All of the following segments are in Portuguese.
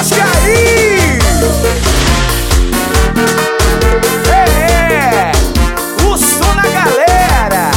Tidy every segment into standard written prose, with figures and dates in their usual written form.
busca aí! É, o som na galera!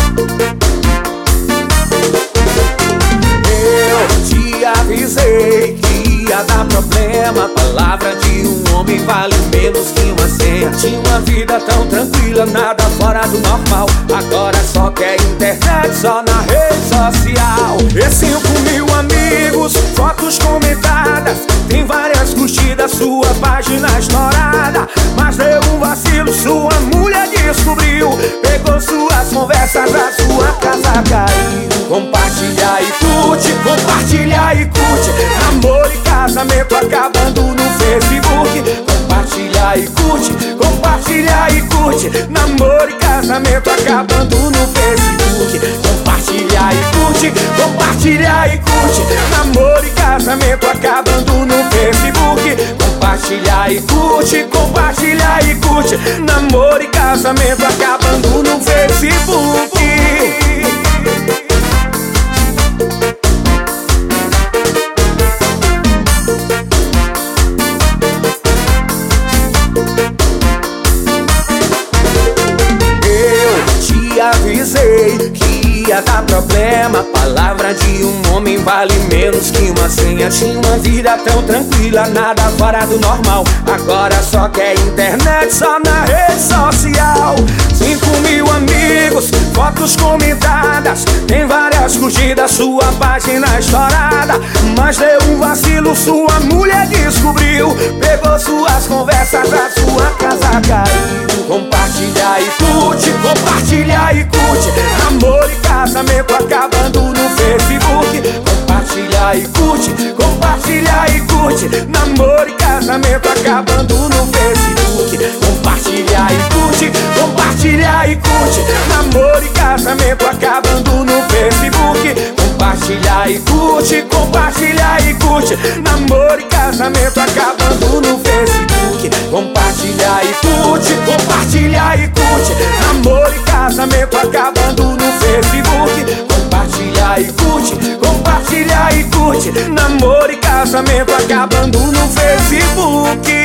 Eu te avisei que ia dar problema. Palavra de um homem vale menos que uma senha. Tinha uma vida tão tranquila, nada fora do normal. Agora só quer internet, só na rede social. E 5.000 amigos, fotos comentadas, tem várias curtidas, sua página estourada. Mas deu um vacilo, sua mulher descobriu, pegou suas conversas, a sua casa caiu. Compartilha e curte, compartilha e curte. Namoro e casamento acabando no Facebook. Compartilha e curte, compartilha e curte. Namoro e casamento acabando no Facebook. Compartilha e curte, compartilha e curte. Namoro e casamento acabando no Facebook. Compartilha e curte, compartilha e curte. Namoro e casamento acabando no Facebook. Avisei que ia dar problema. Palavra de um homem vale menos que uma senha. Tinha uma vida tão tranquila, nada fora do normal. Agora só quer internet, só na rede social. 5.000 amigos, fotos comentadas, tem várias curtidas, sua página estourada. Mas deu um vacilo, sua mulher descobriu, pegou suas conversas, a sua casa caiu. Compartilha e curte, compartilha e curte. Namoro e casamento acabando no Facebook. Compartilha e curte, compartilha e curte. Namoro e casamento acabando no Facebook. Compartilha e curte, compartilha e curte. Namoro e casamento acabando no Facebook. Compartilha e curte, compartilha e curte. Namoro e casamento acabando no Facebook. Compartilha e curte, compartilha e curte. Namoro e casamento acabando no Facebook. Compartilha e curte, compartilha e curte. Namoro e casamento acabando no Facebook.